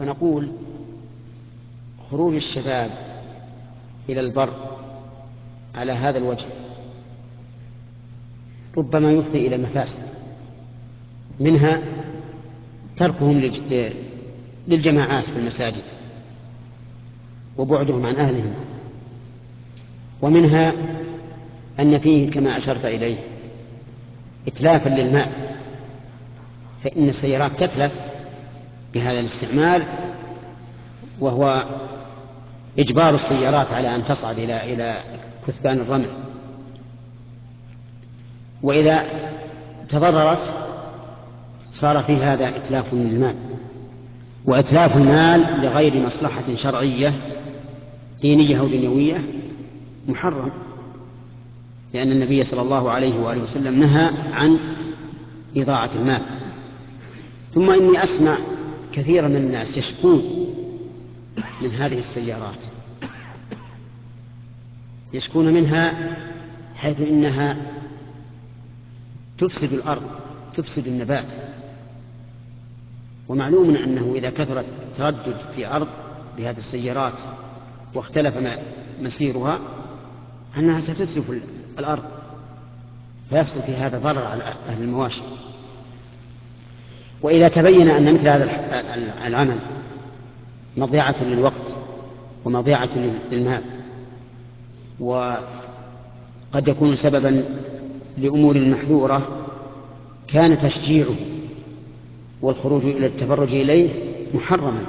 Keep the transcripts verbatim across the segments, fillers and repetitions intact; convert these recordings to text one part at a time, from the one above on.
فنقول خروج الشباب إلى البر على هذا الوجه ربما يفضي إلى مفاسد، منها تركهم للجماعات في المساجد وبعدهم عن أهلهم، ومنها أن فيه كما أشرت إليه إتلافا للماء، فإن السيارات تتلف بهذا الاستعمال، وهو إجبار السيارات على أن تصعد إلى إلى كثبان الرمل، وإذا تضررت صار في هذا إتلاف للمال، وإتلاف المال لغير مصلحة شرعية دينية أو دنيوية محرم، لأن النبي صلى الله عليه وآله وسلم نهى عن إضاعة المال. ثم إني أسمع كثيرا من الناس يشكون من هذه السيارات، يشكون منها حيث إنها تفسد الأرض، تفسد النبات، ومعلوم أنه إذا كثر التردد في أرض بهذه السيارات واختلف مسيرها أنها ستتلف الأرض، فيحصل في هذا ضرر على أهل المواشي. وإذا تبين أن مثل هذا العمل مضيعة للوقت ومضيعة للمال وقد يكون سببا لأمور محذورة، كان تشجيعه والخروج إلى التفرج إليه محرما،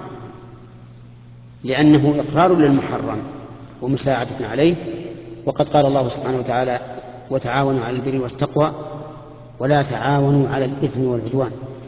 لأنه إقرار للمحرم ومساعدة عليه. وقد قال الله سبحانه وتعالى: وتعاونوا على البر والتقوى ولا تعاونوا على الإثم والعدوان.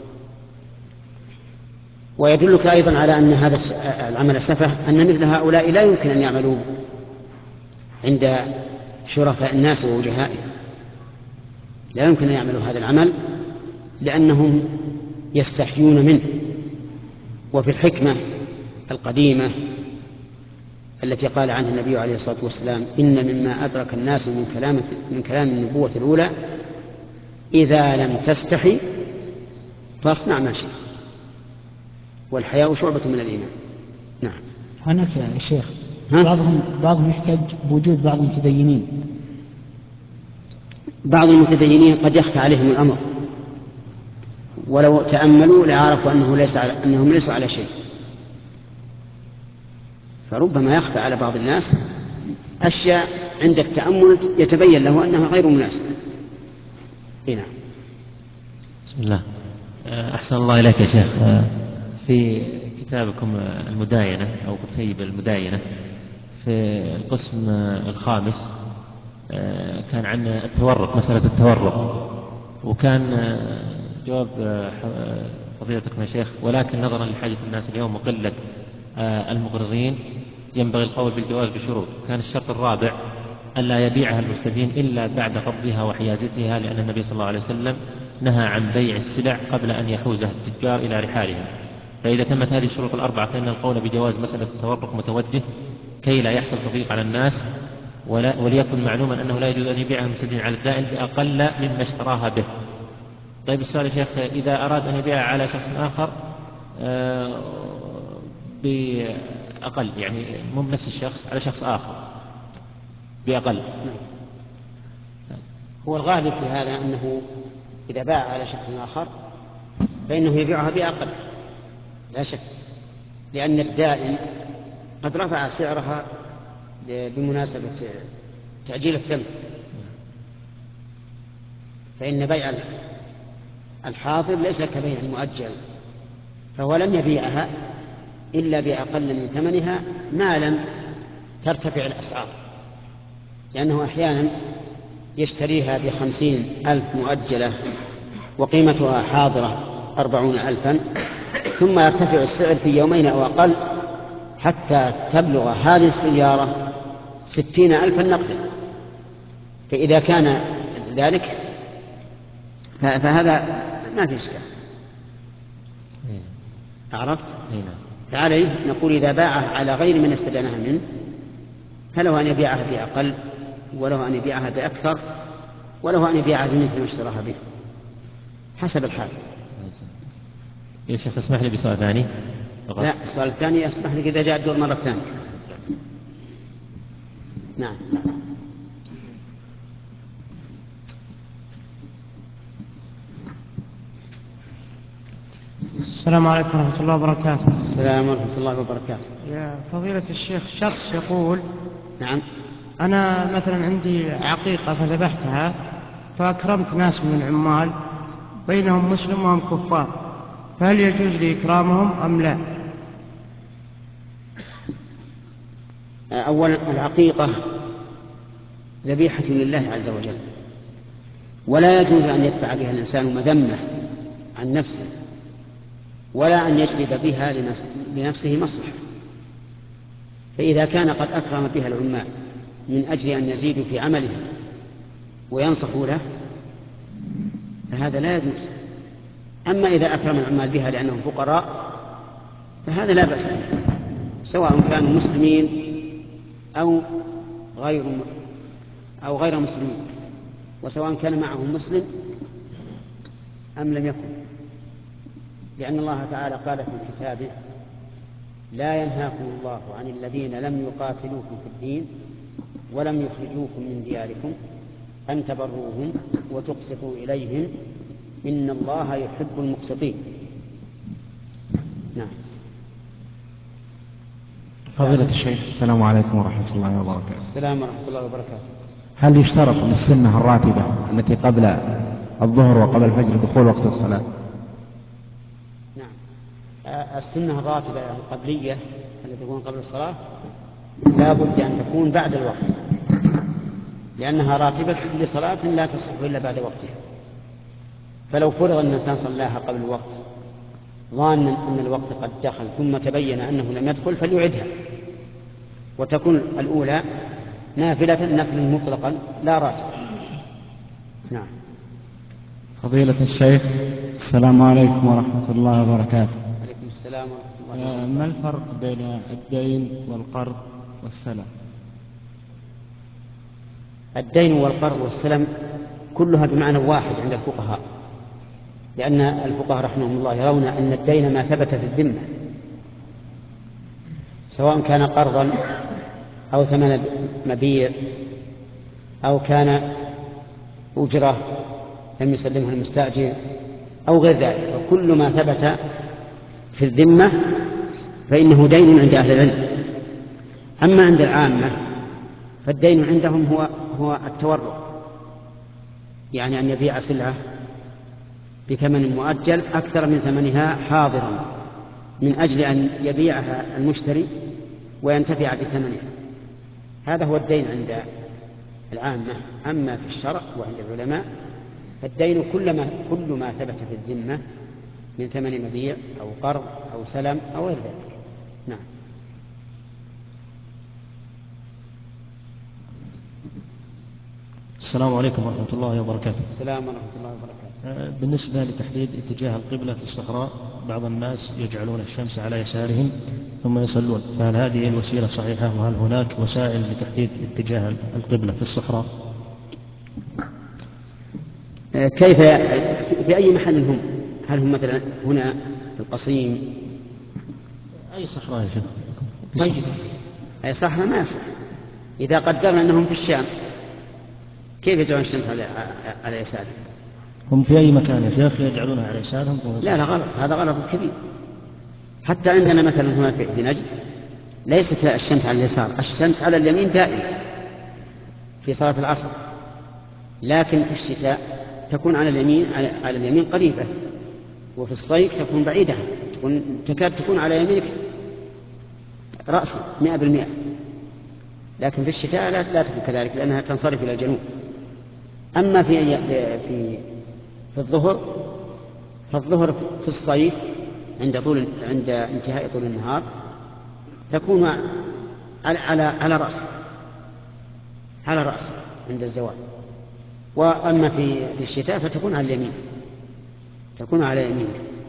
ويدلك أيضا على أن هذا العمل سفه أن مثل هؤلاء لا يمكن أن يعملوا عند شرفاء الناس ووجهائهم، لا يمكن أن يعملوا هذا العمل لأنهم يستحيون منه. وفي الحكمة القديمة التي قال عنها النبي عليه الصلاة والسلام: إن مما أدرك الناس من كلام, من كلام النبوة الأولى إذا لم تستحي فاصنع ما شئت، والحياء شعبة من الإيمان. نعم. هناك يا شيخ بعضهم بعضهم يحتج بوجود بعض المتدينين. بعض المتدينين قد يخفى عليهم الأمر، ولو تأملوا لعرفوا أنه ليس على أنهم ليسوا على شيء، فربما يخفى على بعض الناس أشياء عند التأمل يتبين له أنها غير مناسبة. هنا. بسم الله. أحسن الله إليك يا شيخ. في كتابكم المداينة أو كتيب المداينة في القسم الخامس كان عن التورق، مسألة التورق، وكان جواب فضيلتكم يا شيخ: ولكن نظرا لحاجة الناس اليوم وقلة المقرضين ينبغي القول بالجواز بشروط. كان الشرط الرابع ألا يبيعها المستدين إلا بعد قبضها وحيازتها، لأن النبي صلى الله عليه وسلم نهى عن بيع السلع قبل أن يحوزها التجار إلى رحالهم. فإذا تمت هذه الشروط الأربعة فإن القول بجواز مسألة التورق متوجه كي لا يحصل تضييق على الناس، ولا وليكن معلوما أنه لا يجوز أن يبيعها المستدين على الدائن بأقل مما اشتراها به. طيب السؤال يا شيخ: إذا أراد أن يبيعها على شخص آخر آه بأقل، يعني مو بنفس الشخص، على شخص آخر بأقل. هو الغالب في هذا أنه إذا باع على شخص آخر فإنه يبيعها بأقل لا شك، لأن الدائن قد رفع سعرها بمناسبة تأجيل الثمن، فإن بيع الحاضر ليس كبيع المؤجل، فهو لن يبيعها إلا بأقل من ثمنها ما لم ترتفع الأسعار، لأنه أحيانا يشتريها بخمسين ألف مؤجلة وقيمتها حاضرة أربعون ألفا، ثم يرتفع السعر في يومين أو أقل حتى تبلغ هذه السيارة ستين ألفا نقدا. فإذا كان ذلك فهذا ما في إشكال. عرفت؟ فعليه نقول إذا باعه على غير من استدانها منه فله أن يبيعها بأقل، وله أن يبيعها بأكثر، وله أن يبيعها بمثل ما اشتراها به حسب الحال. يا شيخ اسمح لي بسؤال ثاني. لا، السؤال الثاني أسمح لك إذا جاء الدور مرة ثانية. نعم. السلام عليكم ورحمة الله وبركاته. السلام ورحمة الله وبركاته. يا فضيلة الشيخ، شخص يقول: نعم. أنا مثلا عندي عقيقة فذبحتها فأكرمت ناس من العمال بينهم مسلم وهم كفار، فهل يجوز لي إكرامهم أم لا؟ أولا، العقيقة ذبيحة لله عز وجل، ولا يجوز أن يدفع بها الإنسان مذمة عن نفسه، ولا أن يجلب بها لنفسه مصلحة. فإذا كان قد أكرم بها العمال من أجل أن يزيدوا في عمله وينصحوا له فهذا لا يجوز. أما إذا أكرم العمال بها لأنهم فقراء فهذا لا بأس به، سواء كانوا مسلمين أو غير أو غير مسلمين، وسواء كان معهم مسلم أم لم يكن، لأن الله تعالى قال في كتابه: لا ينهاكم الله عن الذين لم يقاتلوكم في الدين ولم يخرجوكم من دياركم أن تبروهم وتقسطوا إليهم إن الله يحب المقسطين. نعم. فضيلة الشيخ، السلام عليكم ورحمة الله وبركاته. السلام ورحمة الله وبركاته. هل يشترط للسنة الراتبة التي قبل الظهر وقبل الفجر دخول وقت الصلاة؟ نعم. السنة الراتبة القبلية التي تكون قبل الصلاة لا بد أن تكون بعد الوقت، لأنها راتبة لصلاة لا تصح إلا بعد وقتها. فلو فرض أن الإنسان صلاها قبل الوقت ظانا أن الوقت قد دخل ثم تبين أنه لم يدخل فليعدها، وتكون الأولى نافلة نفلا مطلقا لا راتب. نعم. فضيلة الشيخ، السلام عليكم ورحمة الله وبركاته. عليكم السلام ورحمة الله وبركاته. ما الفرق بين الدين والقرض والسلم؟ الدين والقرض والسلم كلها بمعنى واحد عند الفقهاء، لأن الفقهاء رحمهم الله يرون أن الدين ما ثبت في الذمة، سواء كان قرضا أو ثمن مبيع أو كان أجرة لم يسلمها المستأجر أو غير ذلك، وكل ما ثبت في الذمة فإنه دين عند أهل العلم. أما عند العامة فالدين عندهم هو هو التورع، يعني أن يبيع سلعة بثمن مؤجل أكثر من ثمنها حاضرا من أجل أن يبيعها المشتري وينتفع بثمنها. هذا هو الدين عند العامة. أما في الشرع وعند العلماء فالدين كل ما, كل ما ثبت في الذمة من ثمن مبيع أو قرض أو سلم أو غير ذلك. نعم. السلام عليكم ورحمة الله وبركاته. السلام ورحمة الله وبركاته. بالنسبة لتحديد اتجاه القبلة في الصحراء، بعض الناس يجعلون الشمس على يسارهم ثم يصلون، فهل هذه الوسيلة صحيحة؟ وهل هناك وسائل لتحديد اتجاه القبلة في الصحراء؟ كيف في أي محل هم؟ هل هم مثلا هنا في القصيم؟ أي صحراء يا شيخ؟ طيب أي صحراء ما يصح. إذا قدرنا أنهم في الشام كيف يجعلون الشمس على على يسارهم؟ هم في أي مكان يا شيخ يجعلونها على يسارهم؟ لا لا غلط، هذا غلط كبير. حتى عندنا مثلا هنا في نجد ليست الشمس على اليسار، الشمس على اليمين دائما في صلاة العصر، لكن في الشتاء تكون على اليمين على اليمين قريبة، وفي الصيف تكون بعيدة، تكون تكاد تكون على يمينك رأس مئة بالمئة. لكن في الشتاء لا, لا تكون كذلك لأنها تنصرف إلى الجنوب. أما في في في الظهر فالظهر في الصيف عند طول عند انتهاء طول النهار تكون على على على رأس على رأس عند الزوال. وأما في في الشتاء فتكون على اليمين، تكون على يمين.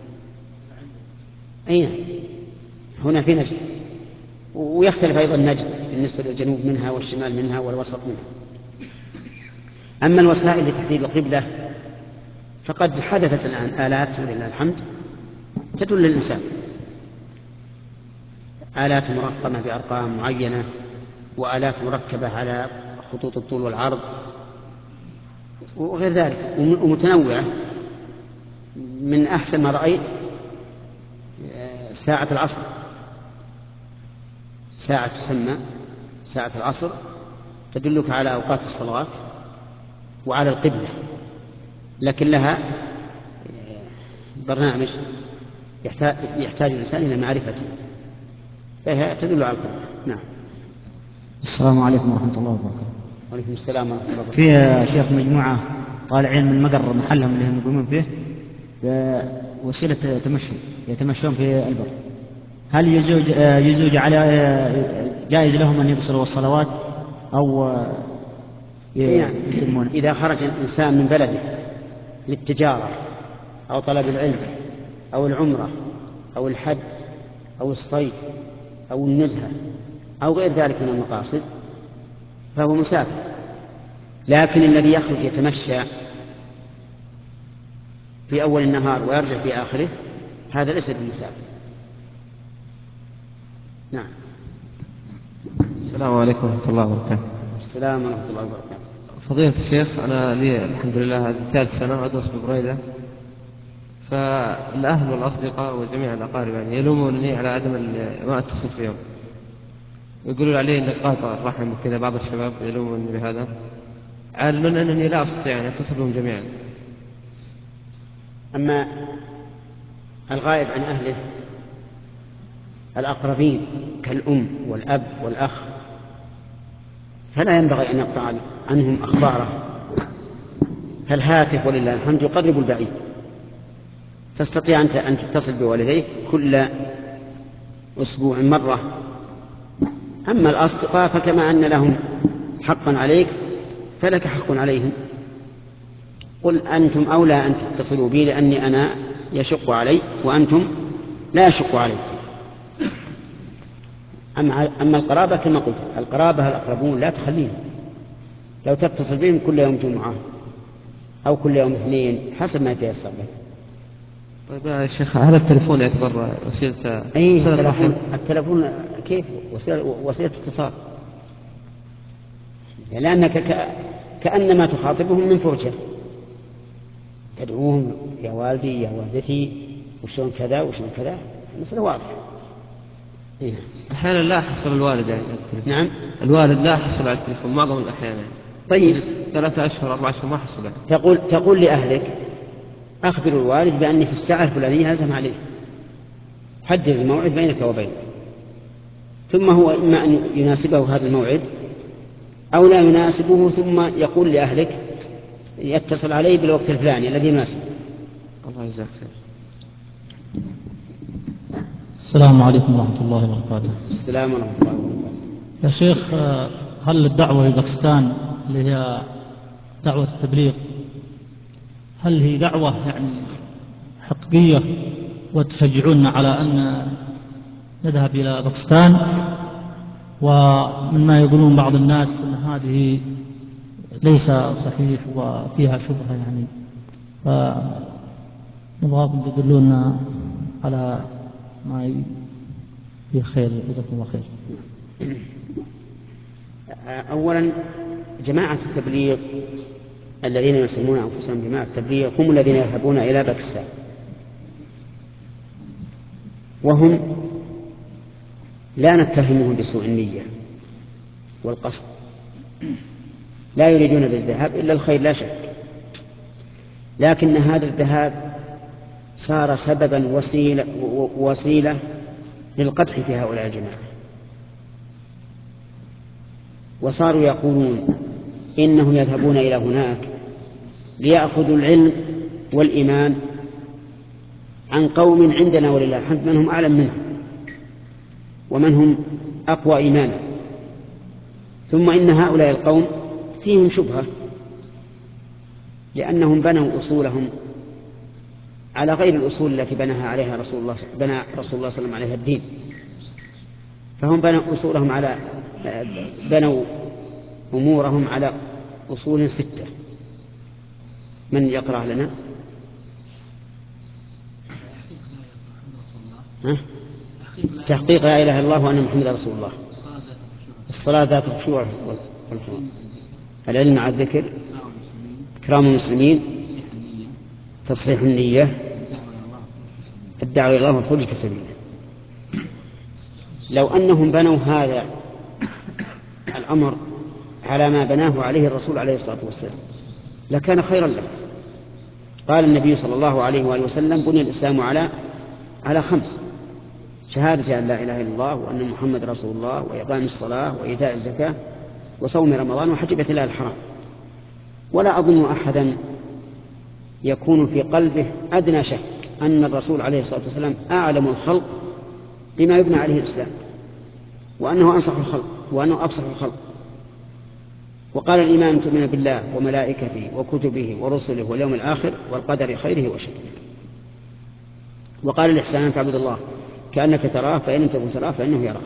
أين هنا في نجد، ويختلف أيضا نجد بالنسبة للجنوب منها والشمال منها والوسط منها. أما الوسائل لتحديد القبلة فقد حدثت الآن آلات ولله الحمد تدل الإنسان آلات مرقمة بأرقام معينة، وآلات مركبة على خطوط الطول والعرض وغير ذلك ومتنوعة. من أحسن ما رأيت ساعة العصر، ساعة تسمى ساعة العصر تدلك على أوقات الصلوات وعلى القبلة، لكن لها برنامج يحتاج, يحتاج الإنسان إلى معرفته، فهي تدل على القبلة. نعم. السلام عليكم ورحمة الله وبركاته. وعليكم السلام ورحمة الله وبركاته. في يا شيخ مجموعة طالعين من مقر محلهم اللي هم يقومون فيه بوسيلة تمشي، يتمشون في البر، هل يزوج يزوج على جائز لهم أن يقصروا الصلوات أو يتمون؟ إذا خرج الإنسان من بلده للتجارة أو طلب العلم أو العمرة أو الحج أو الصيد أو النزهة أو غير ذلك من المقاصد فهو مسافر. لكن الذي يخرج يتمشى في أول النهار ويرجع في آخره هذا ليس بمسافر. نعم. السلام عليكم ورحمة الله وبركاته. السلام ورحمة الله وبركاته. فضيلة الشيخ، أنا لي الحمد لله هذه ثالث سنة أدرس ببريدة، فالأهل والأصدقاء وجميع الأقارب يعني يلومونني على عدم ما أتصل فيهم، يقولوا علي أني قاطع الرحم وكذا. بعض الشباب يلومونني بهذا، علما أنني لا أستطيع أن أتصل بهم جميعا. أما الغائب عن أهله الأقربين كالأم والأب والأخ فلا ينبغي أن يقطع عنهم أخباره، فالهاتف ولله الحمد يقرب البعيد، تستطيع أنت أن تتصل بوالديك كل أسبوع مرة. أما الأصدقاء فكما أن لهم حقا عليك فلك حق عليهم. قل أنتم أولى أن تتصلوا بي لأني أنا يشق علي وأنتم لا يشق عليكم. أما القرابة كما قلت القرابة الأقربون لا تخليهم، لو تتصل بهم كل يوم جمعة أو كل يوم اثنين حسب ما يتيسر لك. طيب يا شيخ، هل التلفون يعتبر وسيلة أي صلة الرحم؟ التلفون كيف وسيلة, وسيلة اتصال، لأنك ك... كأنما تخاطبهم من فرجة، تدعوهم يا والدي يا والدتي وشون كذا وشون كذا، المسألة واضحة. إيه. أحيانا لا أحصل الوالد يعني على التلفون. نعم. الوالد لا أحصل على التلفون معظم الأحيان يعني. طيب ثلاثة أشهر أربعة أشهر ما أحصل. تقول تقول لأهلك أخبر الوالد بأني في الساعة الفلانية لازم عليه، حدد الموعد بينك وبينه، ثم هو إما أن يناسبه هذا الموعد أو لا يناسبه، ثم يقول لأهلك يتصل عليه بالوقت الفلاني الذي يناسبه. الله يجزاك خير. السلام عليكم ورحمة الله وبركاته. السلام ورحمة الله وبركاته. يا شيخ، هل الدعوة في باكستان اللي هي دعوة التبليغ هل هي دعوة يعني حقيقية وتشجعون على أن نذهب إلى باكستان؟ ومما يقولون بعض الناس أن هذه ليس صحيح وفيها شبهة يعني، فنبغاكم تدلونا على ما فيه خير. جزاكم الله خير. أولا جماعة التبليغ الذين يسمون أنفسهم جماعة التبليغ هم الذين يذهبون إلى باكستان، وهم لا نتهمهم بسوء النية والقصد، لا يريدون بالذهاب إلا الخير لا شك، لكن هذا الذهاب صار سببا وسيلة, وسيلة للقدح في هؤلاء الجماعة، وصاروا يقولون إنهم يذهبون إلى هناك ليأخذوا العلم والإيمان عن قوم عندنا ولله الحمد من هم أعلم منهم ومن هم أقوى إيمانا، ثم إن هؤلاء القوم فيهم شبهة لأنهم بنوا أصولهم على غير الأصول التي بناها عليها رسول الله بنى رسول الله صلى الله عليه وسلم عليها الدين، فهم بنوا أصولهم على بنوا أمورهم على أصول ستة. من يقرأ لنا؟ ها؟ تحقيق لا إله إلا الله وأن محمد رسول الله. الصلاة ذات الخشوع والخضوع، العلم مع الذكر، إكرام المسلمين، تصحيح النية، الدعوة إلى الله والخروج كسبيله. لو أنهم بنوا هذا الأمر على ما بناه عليه الرسول عليه الصلاة والسلام لكان خيرا له. قال النبي صلى الله عليه وآله وسلم: بني الإسلام على على خمس: شهادة أن لا إله إلا الله وأن محمد رسول الله، وإقام الصلاة، وإيتاء الزكاة، وصوم رمضان، وحج بيت الله الحرام. ولا أظن أحدا يكون في قلبه أدنى شك أن الرسول عليه الصلاة والسلام أعلم الخلق بما يبنى عليه الإسلام، وأنه أنصح الخلق، وأنه أبصر الخلق. وقال الإيمان أن تؤمن بالله وملائكته وكتبه ورسله واليوم الآخر والقدر خيره وشره. وقال الإحسان أن تعبد الله كأنك تراه فإن لم تكن تراه فإنه يراك.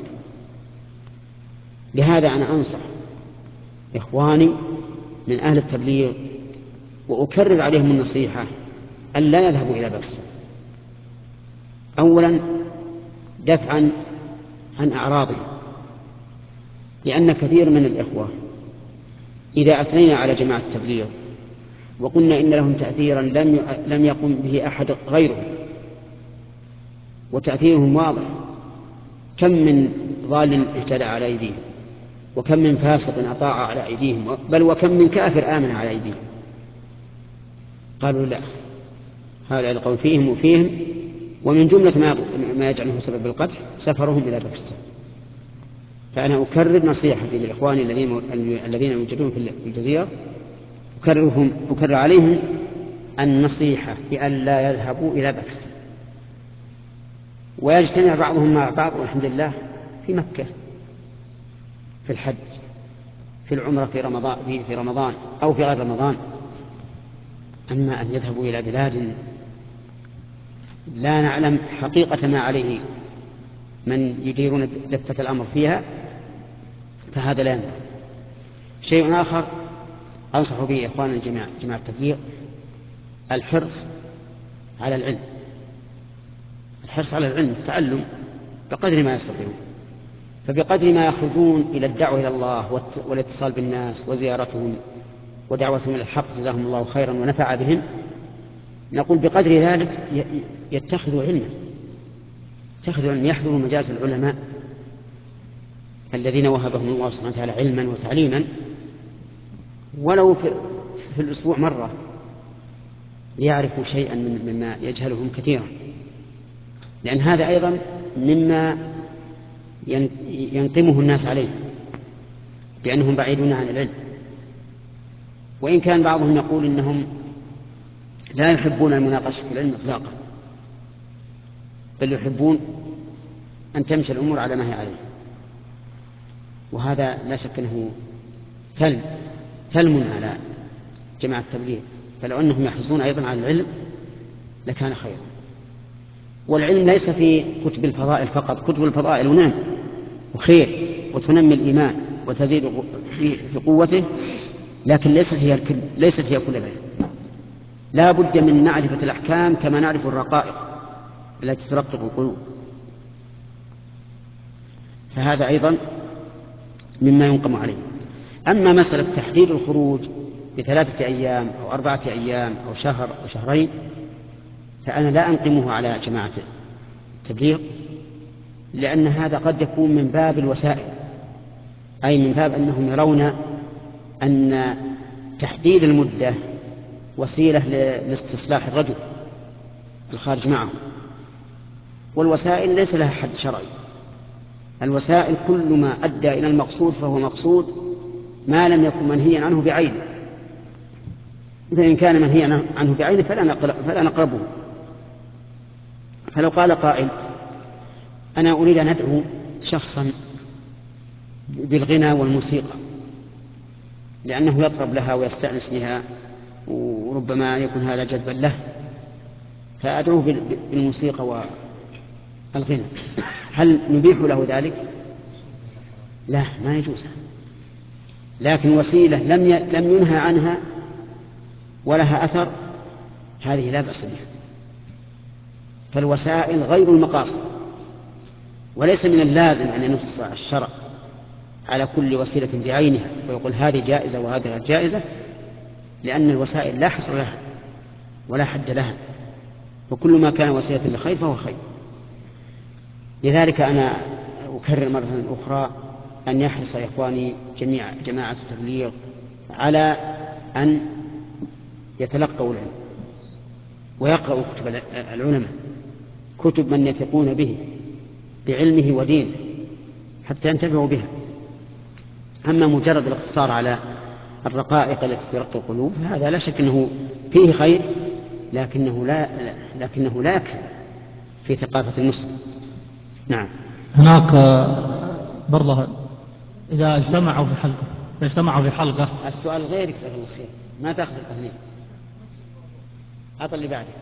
لهذا أنا أنصح إخواني من أهل التبليغ وأكرر عليهم النصيحة أن لا يذهبوا إلى باكستان، أولا دفعا عن أعراضهم، لأن كثير من الإخوة إذا أثنينا على جماعة التبليغ وقلنا إن لهم تأثيرا لم لم يقم به أحد غيرهم، وتأثيرهم واضح، كم من ضال اهتدى على أيديهم، وكم من فاسق أطاع على أيديهم، بل وكم من كافر آمن على أيديهم. قالوا لا، هؤلاء القول فيهم وفيهم، ومن جملة ما يجعله سبب القتل سفرهم إلى باكستان. فأنا أكرر نصيحتي لإخواني الذين الذين يوجدون في الجزيرة، أكررهم أكرر عليهم النصيحة بأن لا يذهبوا إلى باكستان، ويجتمع بعضهم مع بعض والحمد لله في مكة في الحج، في العمرة في رمضان في, في رمضان أو في غير رمضان. أما أن يذهبوا إلى بلاد لا نعلم حقيقة ما عليه من يديرون دفة الأمر فيها فهذا لا ينبغي. شيء آخر أنصح به إخواننا الجماعة جماعة التبليغ: الحرص على العلم، الحرص على العلم، التعلم بقدر ما يستطيعون. فبقدر ما يخرجون إلى الدعوة إلى الله والاتصال بالناس وزيارتهم ودعوتهم إلى الحق جزاهم الله خيرا ونفع بهم، نقول بقدر ذلك يتخذوا علما، يتخذوا علما، يحضروا مجالس العلماء الذين وهبهم الله سبحانه وتعالى علما وتعليما، ولو في, في الأسبوع مرة، ليعرفوا شيئا مما يجهلهم كثيرا، لأن هذا أيضا مما ينقمه الناس عليه بأنهم بعيدون عن العلم. وإن كان بعضهم يقول إنهم لا يحبون المناقشة في العلم إطلاقا، بل يحبون أن تمشي الأمور على ما هي عليه، وهذا لا شك أنه ثلم ثلم على جماعة التبليغ. فلو أنهم يحرصون أيضا على العلم لكان خيرا. والعلم ليس في كتب الفضائل فقط، كتب الفضائل نعم وخير وتنمي الإيمان وتزيد في قوته، لكن ليست هي ليست هي كل ذلك. لا بد من معرفة الأحكام كما نعرف الرقائق التي ترقق القلوب. فهذا أيضا مما ينقم عليه. أما مسألة تحديد الخروج بثلاثة أيام أو أربعة أيام أو شهر أو شهرين فأنا لا أنقمه على جماعة التبليغ، لأن هذا قد يكون من باب الوسائل، أي من باب أنهم يرون أن تحديد المدة وسيلة لاستصلاح الرجل الخارج معه، والوسائل ليس لها حد شرعي. الوسائل كل ما أدى إلى المقصود فهو مقصود ما لم يكن منهيا عنه بعينه، فإن كان منهيا عنه بعينه فلا نقربه. فلو قال قائل: أنا أريد أن أدعو شخصا بالغنى والموسيقى لأنه يطرب لها ويستأنس بها وربما يكون هذا جذبا له، فأدعوه بالموسيقى والغنى، هل نبيح له ذلك؟ لا، ما يجوز. لكن وسيلة لم لم ينهى عنها ولها أثر هذه لا بأس بها. فالوسائل غير المقاصد، وليس من اللازم أن ينص الشرع على كل وسيلة بعينها ويقول هذه جائزة وهذه غير جائزة، لأن الوسائل لا حصر لها ولا حد لها، وكل ما كان وسيلة لخير فهو خير. لذلك أنا أكرر مرة أخرى أن يحرص إخواني جميع جماعة التبليغ على أن يتلقوا العلم ويقرأوا كتب العلماء، كتب من يثقون به بعلمه ودينه حتى ينتبهوا بها. أما مجرد الاقتصار على الرقائق التي ترقي القلوب هذا لا شك أنه فيه خير، لكنه لا لكنه لا يكفي في ثقافة المسلم. نعم. هناك برضه إذا اجتمعوا في حلقة إذا اجتمعوا في حلقة السؤال غير جزاك الله خير، ما تأخذ التهنئة، أعطى اللي بعده.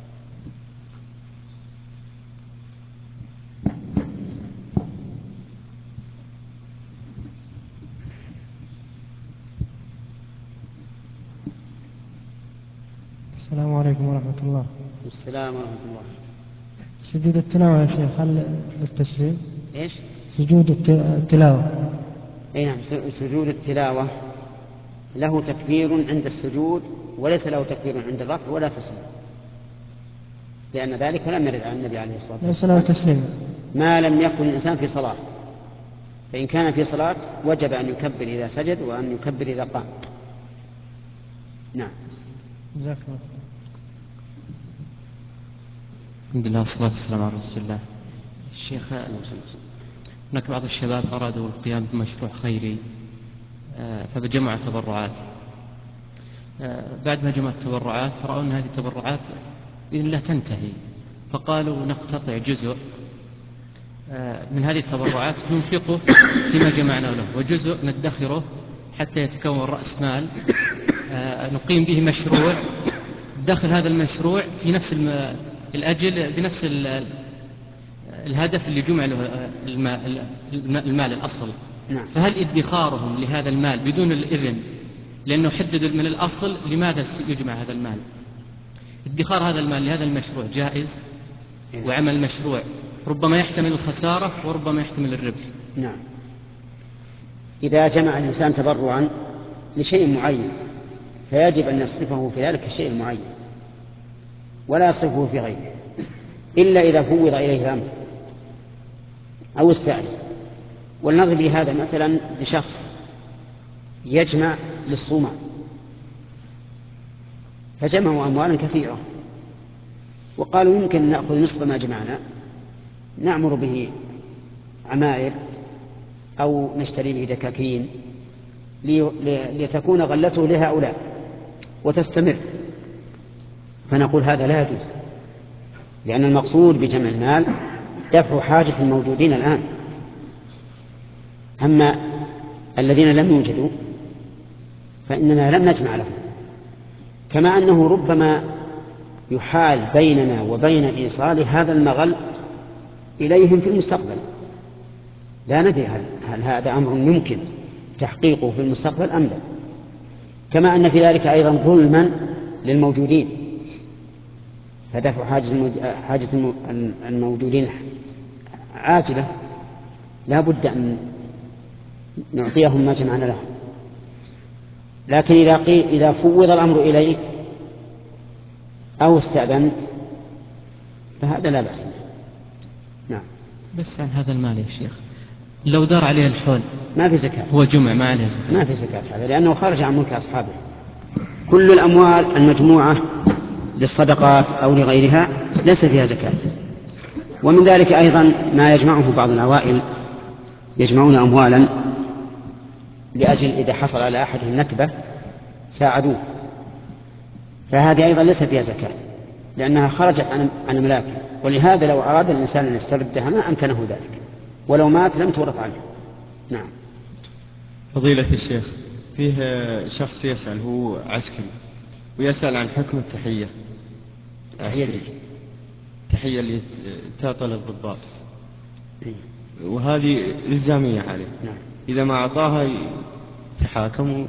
السلام عليكم ورحمة الله. السلام ورحمة الله. سجود التلاوة يا شيخ هل للتسليم؟ إيش؟ سجود التلاوة. أي نعم، سجود التلاوة له تكبير عند السجود وليس له تكبير عند الرفع ولا تسليم، لأن ذلك لم يرد عن النبي عليه الصلاة والسلام. ليس له تسليم ما لم يكن الإنسان في صلاة، فإن كان في صلاة وجب أن يكبر إذا سجد وأن يكبر إذا قام. نعم. جزاك الله. الحمد لله والصلاة والسلام على رسول الله. الشيخ، هناك بعض الشباب أرادوا القيام بمشروع خيري فبجمعوا تبرعات. بعد ما جمعوا التبرعات فرأوا أن هذه التبرعات بإذن الله تنتهي، فقالوا نقتطع جزء من هذه التبرعات ننفقه فيما جمعنا له، وجزء ندخره حتى يتكون رأس مال نقيم به مشروع، دخل هذا المشروع في نفس الأجل بنفس الهدف اللي جمع له المال الأصل. فهل ادخارهم لهذا المال بدون الإذن، لأنه حدد من الأصل لماذا يجمع هذا المال، ادخار هذا المال لهذا المشروع جائز؟ وعمل مشروع ربما يحتمل الخسارة وربما يحتمل الربح. نعم. إذا جمع الإنسان تبرعا لشيء معين فيجب أن يصرفه في ذلك الشيء المعين ولا يصرفه في غيره، إلا إذا فوض إليه الأمر أو استعجل. ولنضرب لهذا مثلا لشخص يجمع للصومال فجمعوا أموالا كثيرة وقالوا يمكن نأخذ نصف ما جمعنا نعمر به عماير أو نشتري به دكاكين لتكون غلته لهؤلاء وتستمر، فنقول هذا لا يجوز، لأن المقصود بجمع المال دفع حاجة الموجودين الآن. أما الذين لم يوجدوا فإننا لم نجمع لهم، كما أنه ربما يحال بيننا وبين إيصال هذا المغل إليهم في المستقبل، لا ندري هل, هل هذا أمر يمكن تحقيقه في المستقبل أم لا. كما أن في ذلك أيضا ظلما للموجودين، فدفع حاجة الموجودين عاجلة لا بد أن نعطيهم ما جمعنا لهم. لكن إذا, قيل إذا فوض الأمر إليك أو استأذنت فهذا لا بأس. نعم. بس عن هذا المال يا شيخ، لو دار عليه الحول ما في زكاة، هو جمع ما عليه زكاة، ما في زكاة هذا، لأنه خرج عن ملك أصحابه. كل الأموال المجموعة للصدقات أو لغيرها ليس فيها زكاة. ومن ذلك أيضا ما يجمعه بعض العوائل، يجمعون أموالا لأجل إذا حصل على أحدهم نكبة ساعدوه، فهذه أيضا ليس فيها زكاة لأنها خرجت عن أملاكه، ولهذا لو أراد الإنسان أن يستردها ما أمكنه ذلك، ولو مات لم تورث عنه. نعم. فضيلة الشيخ، فيه شخص يسأل، هو عسكري ويسأل عن حكم التحية العسكري، التحية اللي تعطى للضباط، وهذه إلزامية عليه. نعم. إذا ما أعطاها يتحاكم.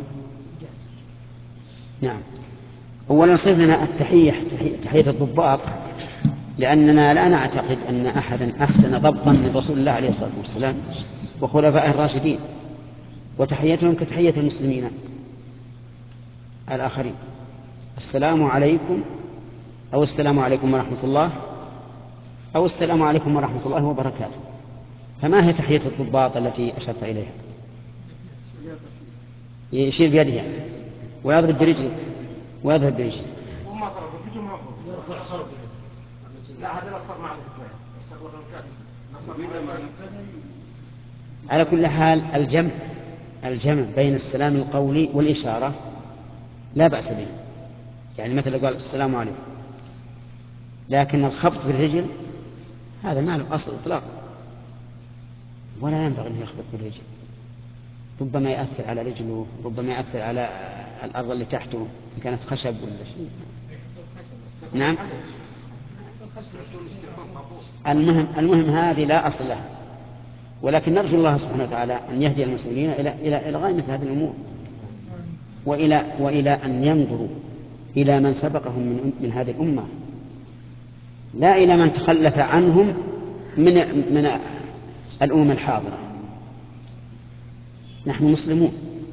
نعم. أولا صرف لنا التحية تحية الضباط لأننا لا نعتقد أن أحدا أحسن ضبطا من رسول الله عليه الصلاة والسلام وخلفائه الراشدين، وتحيتهم كتحية المسلمين الآخرين: السلام عليكم، أو السلام عليكم ورحمة الله، أو السلام عليكم ورحمة الله وبركاته. فما هي تحية الضباط التي أشرت إليها؟ يشير بيده يعني ويضرب برجله ويضرب برجله. على كل حال الجمع الجمع بين السلام القولي والإشارة لا بأس به، يعني مثل قال السلام عليكم، لكن الخبط بالرجل هذا ما له أصل إطلاقا، ولا ينبغي أن يخبط بالرجل، ربما يأثر على رجله، ربما يأثر على الأرض اللي تحته إن كانت خشب ولا شيء. نعم، المهم المهم هذه لا أصل لها، ولكن نرجو الله سبحانه وتعالى أن يهدي المسلمين إلى إلى إلغاء مثل هذه الأمور، وإلى وإلى أن ينظروا إلى من سبقهم من من هذه الأمة، لا إلى من تخلف عنهم من من الأمم الحاضرة. نحن مسلمون،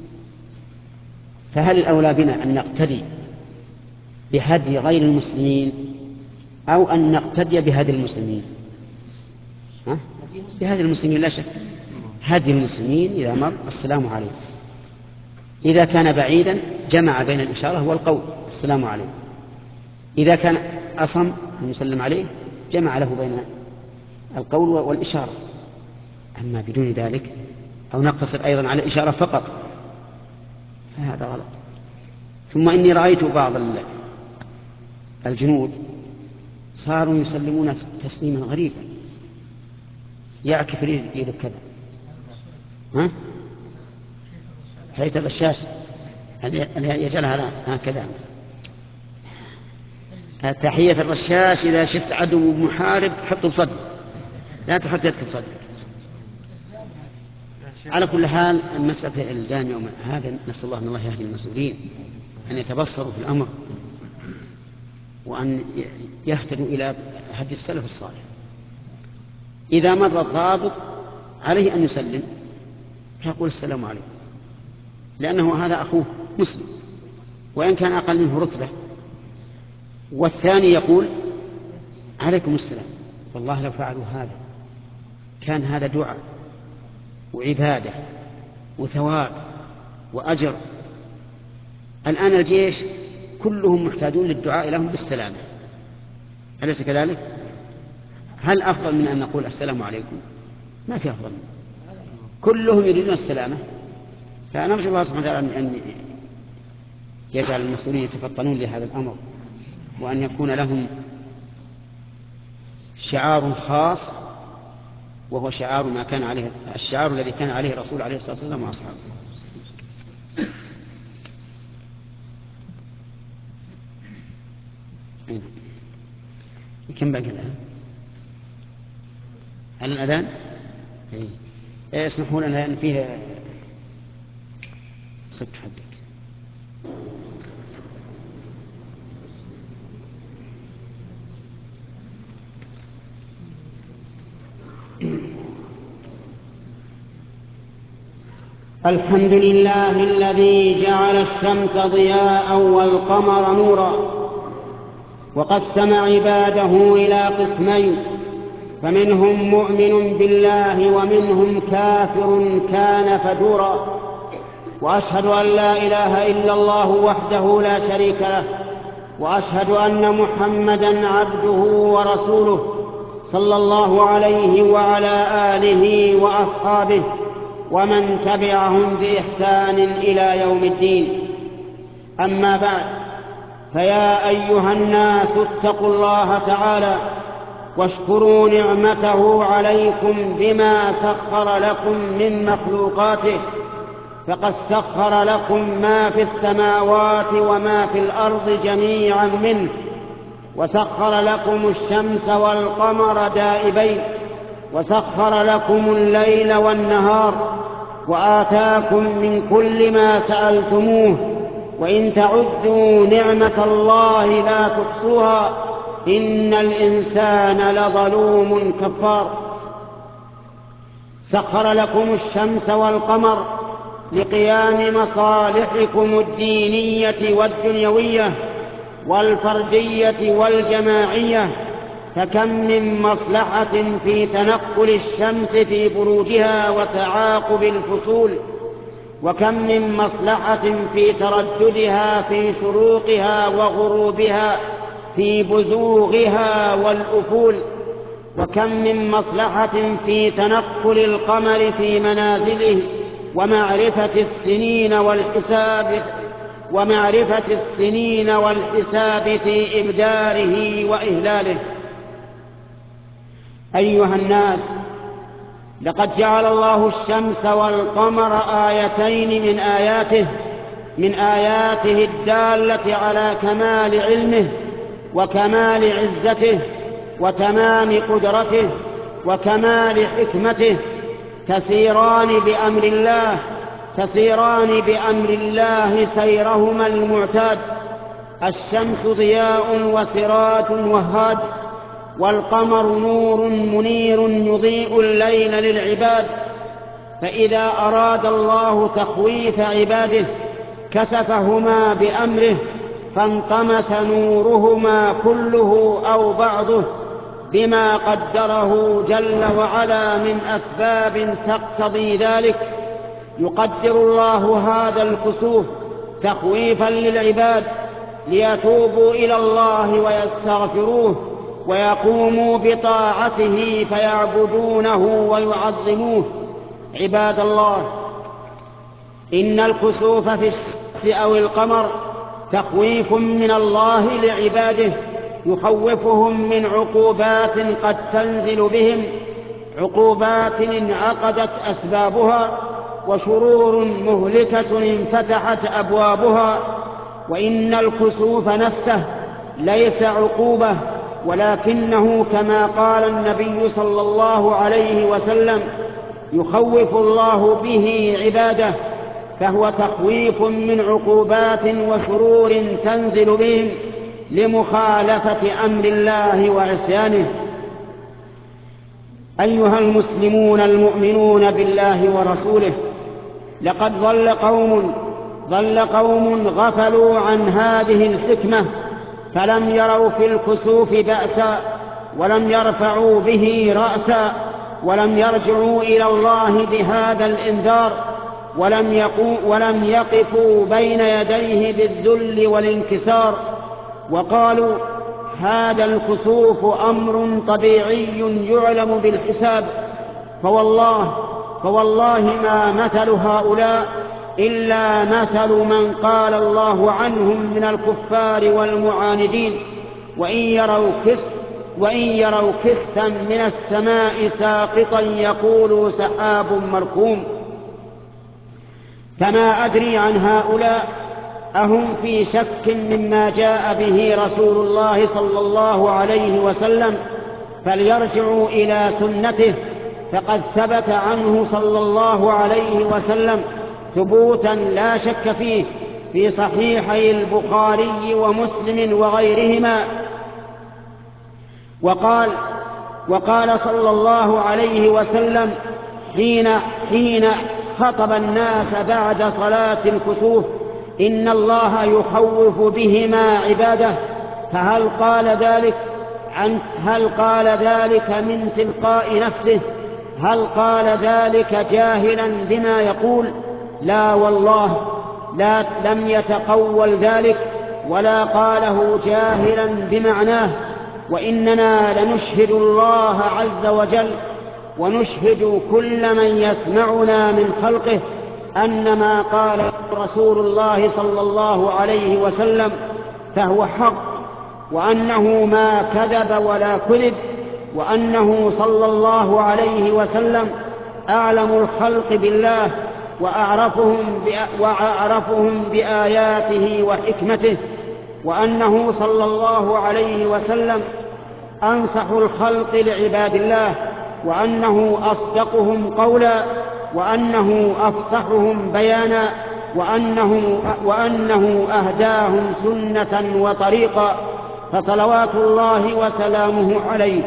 فهل الأولى بنا أن نقتدي بهدي غير المسلمين أو أن نقتدي بهدي المسلمين؟ ها؟ بهدي المسلمين لا شك. هدي المسلمين إذا مر السلام عليكم، إذا كان بعيدا جمع بين الإشارة والقول السلام عليكم، إذا كان أصم المسلم عليه جمع له بين القول والإشارة. أما بدون ذلك أو نقتصر أيضا على الإشارة فقط فهذا غلط. ثم إني رأيت بعض الجنود صاروا يسلمون تسليما غريبا، يعكف يده كذا، ها؟ تحية الرشاش يجعلها هكذا. تحية الرشاش إذا شفت عدو محارب حطه بصدرك، لا تحط يدك بصدرك. على كل حال المسألة الجامعة هذا نسأل الله أن الله يهدي المسؤولين أن يتبصروا في الأمر وأن يهتدوا إلى هدي السلف الصالح. إذا مر الضابط عليه أن يسلم يقول السلام عليكم، لأنه هذا أخوه مسلم وإن كان أقل منه رتبة، والثاني يقول عليكم السلام. والله لو فعلوا هذا كان هذا دعاء وعبادة وثواب وأجر. الآن الجيش كلهم محتاجون للدعاء لهم بالسلامة، أليس كذلك؟ هل أفضل من أن نقول السلام عليكم؟ ما في أفضل، كلهم يريدون السلامة. فنرجو الله سبحانه وتعالى أن يجعل المسؤولين يتفطنون لهذا الأمر، وأن يكون لهم شعار خاص وهو شعار ما كان عليه الشعار الذي كان عليه الرسول عليه الصلاة والسلام وأصحابه. كم باقي الآن؟ هل الأذان؟ إيه. اسمحوا لنا أن فيه صدق حدك. الحمد لله الذي جعل الشمس ضياء والقمر نورا، وقسم عباده إلى قسمين، فمنهم مؤمن بالله ومنهم كافر كان فجورا. وأشهد أن لا إله إلا الله وحده لا شريك له، وأشهد أن محمدًا عبده ورسوله صلى الله عليه وعلى آله وأصحابه ومن تبعهم بإحسان إلى يوم الدين. أما بعد، فيا أيها الناس اتقوا الله تعالى واشكروا نعمته عليكم بما سخر لكم من مخلوقاته، فقد سخر لكم ما في السماوات وما في الأرض جميعا منه، وسخر لكم الشمس والقمر دائبين، وسخر لكم الليل والنهار، وآتاكم من كل ما سألتموه، وإن تعدوا نعمة الله لا تحصوها، إن الإنسان لظلوم كفار. سخر لكم الشمس والقمر لقيام مصالحكم الدينية والدنيوية والفردية والجماعية، فكم من مصلحة في تنقل الشمس في بروجها وتعاقب الفصول، وكم من مصلحة في ترددها في شروقها وغروبها في بزوغها والأفول، وكم من مصلحة في تنقل القمر في منازله ومعرفة السنين والحساب ومعرفة السنين والحساب في إبداره وإهلاله. أيها الناس، لقد جعل الله الشمس والقمر آيتين من آياته من آياته الدالة على كمال علمه وكمال عزته وتمام قدرته وكمال حكمته، تسيران بأمر الله تسيران بأمر الله سيرهما المعتاد. الشمس ضياء وسراج وهاج، والقمر نور منير يضيء الليل للعباد. فإذا أراد الله تخويف عباده كسفهما بأمره، فانطمس نورهما كله أو بعضه بما قدره جل وعلا من أسباب تقتضي ذلك. يقدر الله هذا الكسوف تخويفا للعباد ليتوبوا إلى الله ويستغفروه ويقوموا بطاعته فيعبدونه ويعظموه. عباد الله، إن الكسوف في الشمس أو القمر تخويف من الله لعباده، يخوفهم من عقوبات قد تنزل بهم، عقوبات انعقدت أسبابها، وشرور مهلكة انفتحت أبوابها. وإن الكسوف نفسه ليس عقوبة، ولكنه كما قال النبي صلى الله عليه وسلم: يخوف الله به عباده، فهو تخويف من عقوبات وشرور تنزل بهم لمخالفة أمر الله وعصيانه. أيها المسلمون المؤمنون بالله ورسوله، لقد ضل قوم ضل قوم غفلوا عن هذه الحكمة، فلم يروا في الكسوف بأسا، ولم يرفعوا به رأسا، ولم يرجعوا إلى الله بهذا الإنذار، ولم, يقو ولم يقفوا بين يديه بالذل والانكسار، وقالوا: هذا الكسوف أمر طبيعي يعلم بالحساب. فوالله فوالله ما مثل هؤلاء إلا مثل من قال الله عنهم من الكفار والمعاندين: وإن يروا كسف وإن يروا كسفا من السماء ساقطا يقولوا سحاب مركوم. فما أدري عن هؤلاء أهم في شك مما جاء به رسول الله صلى الله عليه وسلم، فليرجعوا إلى سنته، فقد ثبت عنه صلى الله عليه وسلم ثبوتا لا شك فيه في صحيحي البخاري ومسلم وغيرهما. وقال وقال صلى الله عليه وسلم حين حين خطب الناس بعد صلاة الكسوف: إن الله يخوف بهما عباده. فهل قال ذلك عن هل قال ذلك من تلقاء نفسه؟ هل قال ذلك جاهلا بما يقول؟ لا والله، لا لم يتقول ذلك ولا قاله جاهلا بمعناه. وإننا لنشهد الله عز وجل ونشهد كل من يسمعنا من خلقه أن ما قال رسول الله صلى الله عليه وسلم فهو حق، وأنه ما كذب ولا كذب، وأنه صلى الله عليه وسلم أعلم الخلق بالله وأعرفهم, وأعرفهم بآياته وحكمته، وأنه صلى الله عليه وسلم أنصح الخلق لعباد الله، وأنه أصدقهم قولا، وأنه أفصحهم بيانا، وأنه, وأنه أهداهم سنة وطريقا. فصلوات الله وسلامه عليه.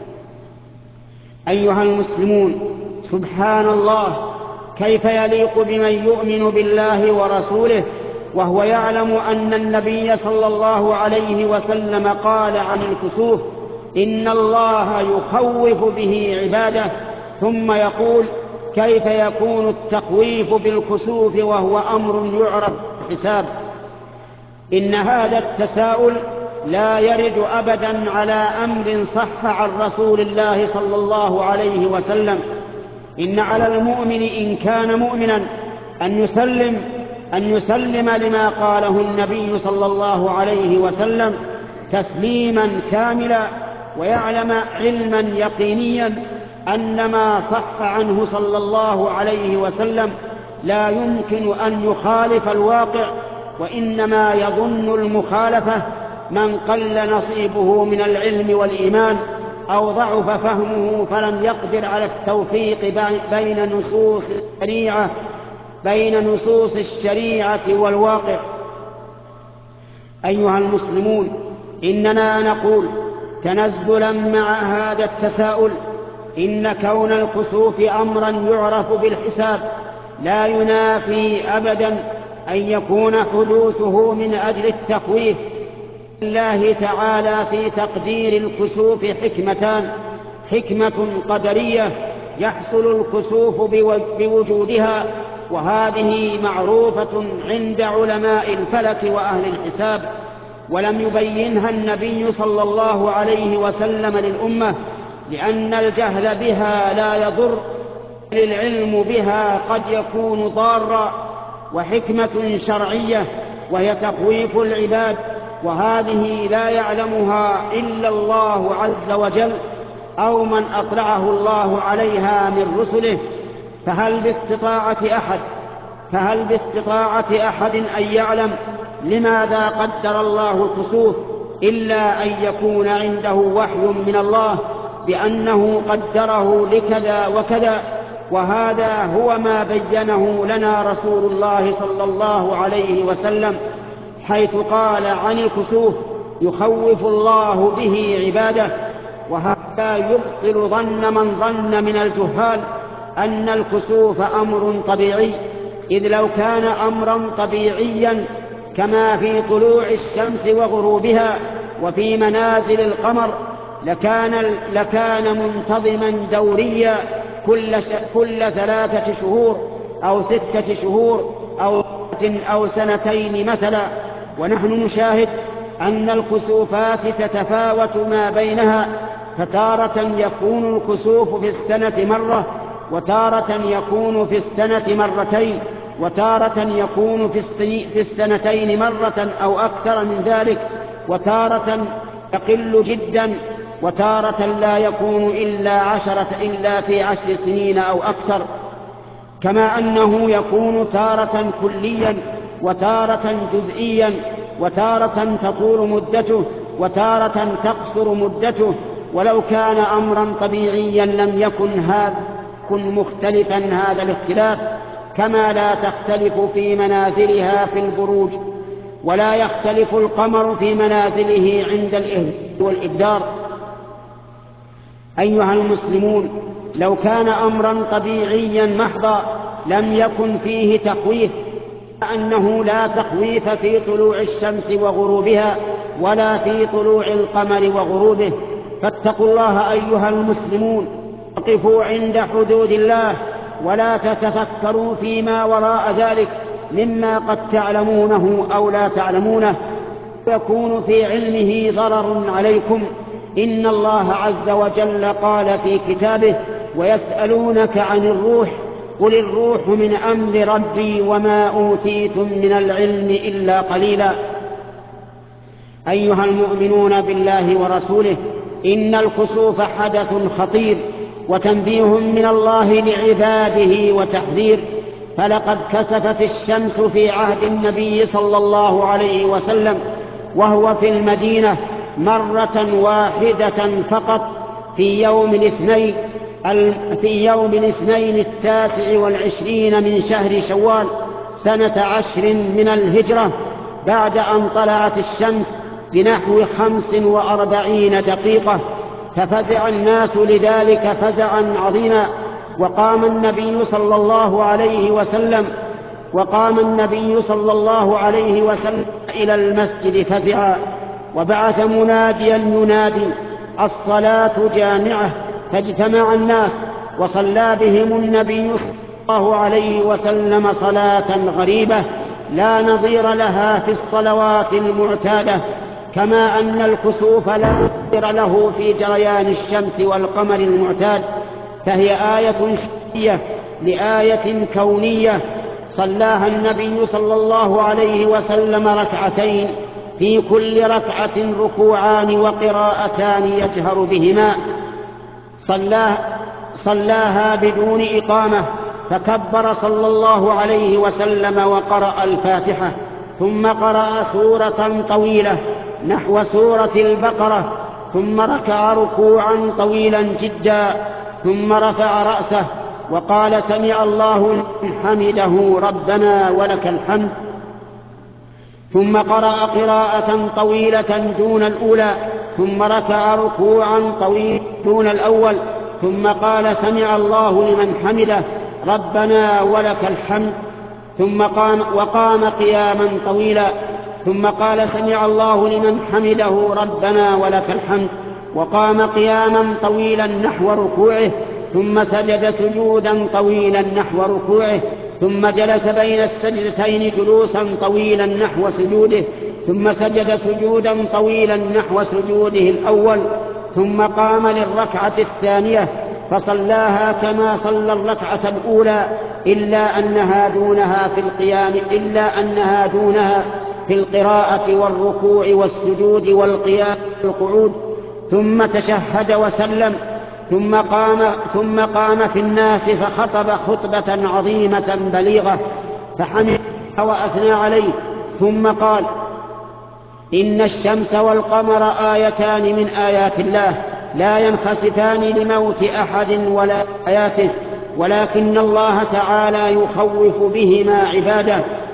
أيها المسلمون، سبحان الله، كيف يليق بمن يؤمن بالله ورسوله وهو يعلم أن النبي صلى الله عليه وسلم قال عن الكسوف: إن الله يخوف به عباده، ثم يقول: كيف يكون التخويف بالكسوف وهو أمر يعرف بالحساب؟ إن هذا التساؤل لا يرد أبدا على أمر صح عن رسول الله صلى الله عليه وسلم. إن على المؤمن إن كان مؤمنا أن يسلم أن يسلم لما قاله النبي صلى الله عليه وسلم تسليما كاملا، ويعلم علما يقينيا أن ما صح عنه صلى الله عليه وسلم لا يمكن أن يخالف الواقع، وإنما يظن المخالفة من قل نصيبه من العلم والإيمان أو ضعف فهمه فلم يقدر على التوفيق بين نصوص الشريعة بين نصوص الشريعة والواقع. أيها المسلمون، إننا نقول تنزلا مع هذا التساؤل إن كون الكسوف أمرا يعرف بالحساب لا ينافي أبدا أن يكون حدوثه من أجل التخويف. لله تعالى في تقدير الكسوف حكمتان: حكمة قدرية يحصل الكسوف بوجودها، وهذه معروفة عند علماء الفلك وأهل الحساب، ولم يبينها النبي صلى الله عليه وسلم للأمة، لأن الجهل بها لا يضر، العلم بها قد يكون ضارا. وحكمة شرعية وهي تخويف العباد، وهذه لا يعلمها إلا الله عز وجل أو من أطلعه الله عليها من رسله. فهل باستطاعة أحد فهل باستطاعة أحد أن يعلم لماذا قدر الله الكسوف إلا أن يكون عنده وحي من الله بأنه قدره لكذا وكذا؟ وهذا هو ما بينه لنا رسول الله صلى الله عليه وسلم، حيث قال عن الكسوف: يخوف الله به عباده. وهذا يبطل ظن من ظن من الجهال أن الكسوف أمر طبيعي، إذ لو كان أمرا طبيعيا كما في طلوع الشمس وغروبها وفي منازل القمر لكان, لكان منتظما دوريا كل, ش... كل ثلاثة شهور أو ستة شهور أو, أو سنتين مثلا. ونحن نشاهد أن الكسوفات تتفاوت ما بينها، فتارة يكون الكسوف في السنة مرة، وتارة يكون في السنة مرتين، وتارة يكون في, السن... في السنتين مرة أو أكثر من ذلك، وتارة يقل جدا، وتارة لا يكون إلا عشرة إلا في عشر سنين أو أكثر. كما أنه يكون تارة كليا وتارة جزئيا، وتارة تطول مدته وتارة تقصر مدته. ولو كان أمرا طبيعيا لم يكن هذا كن مختلفا هذا الاختلاف، كما لا تختلف في منازلها في البروج، ولا يختلف القمر في منازله عند الإهلال والإبدار. أيها المسلمون، لو كان أمرا طبيعيا محضا لم يكن فيه تخويف، أنه لا تخويف في طلوع الشمس وغروبها ولا في طلوع القمر وغروبه. فاتقوا الله أيها المسلمون، وقفوا عند حدود الله، ولا تتفكروا فيما وراء ذلك مما قد تعلمونه أو لا تعلمونه يكون في علمه ضرر عليكم. إن الله عز وجل قال في كتابه: ويسألونك عن الروح قل الروح من أمر ربي وما أوتيتم من العلم إلا قليلا. أيها المؤمنون بالله ورسوله، إن الكسوف حدث خطير وتنبيه من الله لعباده وتحذير. فلقد كسفت الشمس في عهد النبي صلى الله عليه وسلم وهو في المدينة مرة واحدة فقط في يوم الاثنين في يوم الاثنين التاسع والعشرين من شهر شوال سنة عشر من الهجرة، بعد أن طلعت الشمس بنحو خمس وأربعين دقيقة، ففزع الناس لذلك فزعا عظيما. وقام النبي صلى الله عليه وسلم وقام النبي صلى الله عليه وسلم إلى المسجد فزعا، وبعث مناديا ينادي: الصلاة جامعة. فاجتمع الناس وصلى بهم النبي صلى الله عليه وسلم صلاة غريبة لا نظير لها في الصلوات المعتادة، كما أن الكسوف لا نظير له في جريان الشمس والقمر المعتاد، فهي آية شرعية لآية كونية صلاها النبي صلى الله عليه وسلم ركعتين، في كل ركعة ركوعان وقراءتان يجهر بهما. صلاها, صلاها بدون إقامة، فكبر صلى الله عليه وسلم وقرأ الفاتحة، ثم قرأ سورة طويلة نحو سورة البقرة، ثم ركع ركوعا طويلا جدا، ثم رفع رأسه وقال: سمع الله لمن حمده ربنا ولك الحمد، ثم قرأ قراءة طويلة دون الأولى، ثم ركع ركوعا طويلا دون الأول، ثم قال: سمع الله لمن حمده ربنا ولك الحمد، ثم قام وقام قياما طويلا، ثم قال: سمع الله لمن حمده ربنا ولك الحمد، وقام قياما طويلا نحو ركوعه، ثم سجد سجودا طويلا نحو ركوعه، ثم جلس بين السجدتين جلوسا طويلا نحو سجوده، ثم سجد سجودا طويلا نحو سجوده الأول، ثم قام للركعة الثانية فصلاها كما صلى الركعة الأولى، إلا أنها دونها في القيام إلا أنها دونها في القراءة والركوع والسجود والقيام والقعود، ثم تشهد وسلم، ثم قام ثم قام في الناس فخطب خطبة عظيمة بليغة فحمد وأثنى عليه، ثم قال: إن الشمس والقمر آيتان من آيات الله لا ينخسفان لموت أحد ولا حياته، ولكن الله تعالى يخوف بهما عباده،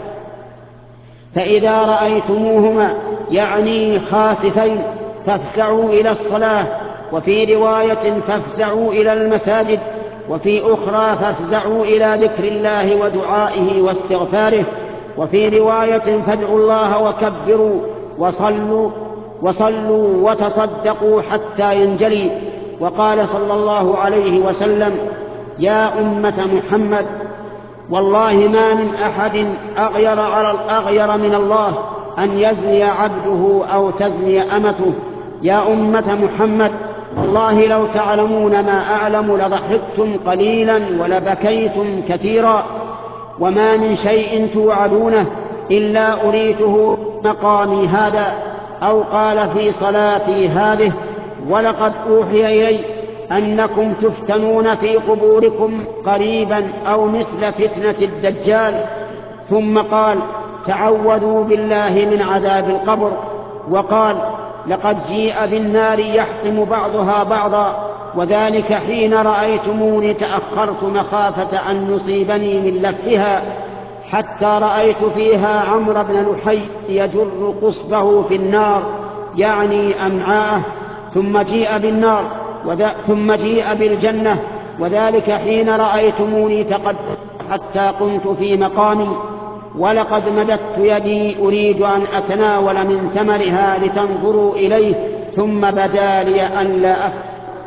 فإذا رأيتموهما يعني خاسفين فافزعوا إلى الصلاة، وفي رواية فافزعوا إلى المساجد، وفي أخرى فافزعوا إلى ذكر الله ودعائه واستغفاره، وفي رواية فادعوا الله وكبروا وصلوا وصلوا وتصدقوا حتى ينجلي. وقال صلى الله عليه وسلم: يا أمة محمد، والله ما من أحد أغير, على أغير من الله أن يزني عبده أو تزني أمته. يا أمة محمد، والله لو تعلمون ما أعلم لضحكتم قليلا ولبكيتم كثيرا، وما من شيء توعدونه إلا أريته مقامي هذا، أو قال في صلاتي هذه. ولقد أوحي إلي أنكم تفتنون في قبوركم قريبا أو مثل فتنة الدجال. ثم قال: تعوذوا بالله من عذاب القبر. وقال: لقد جيء بالنار يحطم بعضها بعضا، وذلك حين رأيتموني تأخرت مخافة أن يصيبني من لفها، حتى رأيت فيها عمرو بن لحي يجر قصبه في النار يعني أمعاءه، ثم جيء بالنار ثم جيء بالجنة، وذلك حين رأيتموني تقدمت حتى قمت في مقامي، ولقد مددت يدي أريد أن أتناول من ثمرها لتنظروا إليه، ثم بدا لي أن لا أفعل.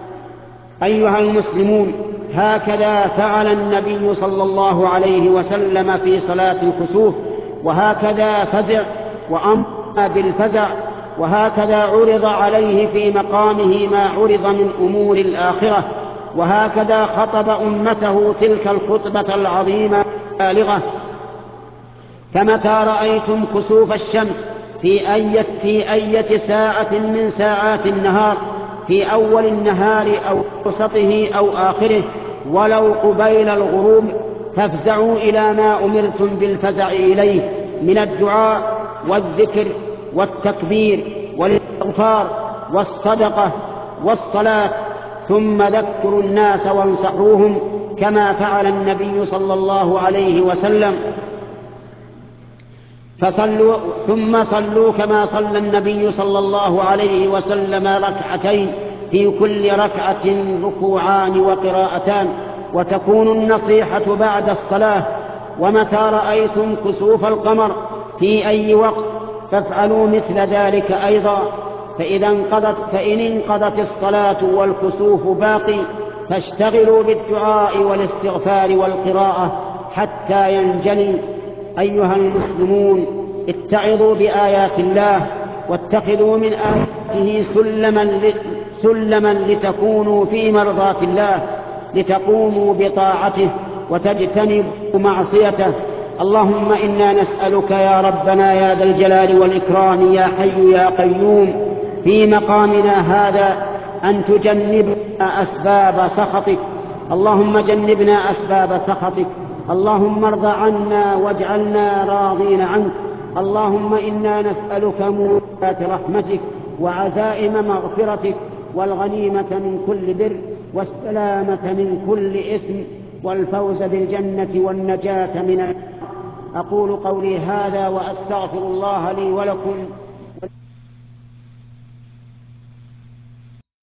أيها المسلمون، هكذا فعل النبي صلى الله عليه وسلم في صلاة الكسوف، وهكذا فزع وأمر بالفزع، وهكذا عرض عليه في مقامه ما عرض من أمور الآخرة، وهكذا خطب أمته تلك الخطبة العظيمة البالغة. فمتى رأيتم كسوف الشمس في أية, في أية ساعة من ساعات النهار، في أول النهار أو وسطه أو آخره، ولو قبيل الغروب، فافزعوا إلى ما أمرتم بالفزع إليه من الدعاء والذكر والتكبير والاستغفار والصدقة والصلاة، ثم ذكروا الناس وانصحوهم كما فعل النبي صلى الله عليه وسلم. فصلوا ثم صلوا كما صلى النبي صلى الله عليه وسلم ركعتين، في كل ركعة ركوعان وقراءتان. وتكون النصيحة بعد الصلاة: ومتى رأيتم كسوف القمر في أي وقت فافعلوا مثل ذلك أيضا، فإذا انقضت فإن انقضت الصلاة والكسوف باقي فاشتغلوا بالدعاء والاستغفار والقراءة حتى ينجلي. أيها المسلمون، اتعظوا بآيات الله واتخذوا من آياته سلما, سلما لتكونوا في مرضاة الله، لتقوموا بطاعته وتجتنبوا معصيته. اللهم إنا نسألك يا ربنا يا ذا الجلال والإكرام يا حي يا قيوم في مقامنا هذا أن تجنبنا أسباب سخطك. اللهم جنبنا أسباب سخطك. اللهم ارض عنا واجعلنا راضين عنك. اللهم إنا نسألك موجبات رحمتك وعزائم مغفرتك والغنيمة من كل بر والسلامة من كل إثم والفوز بالجنة والنجاة من النار. أقول قولي هذا وأستغفر الله لي ولكم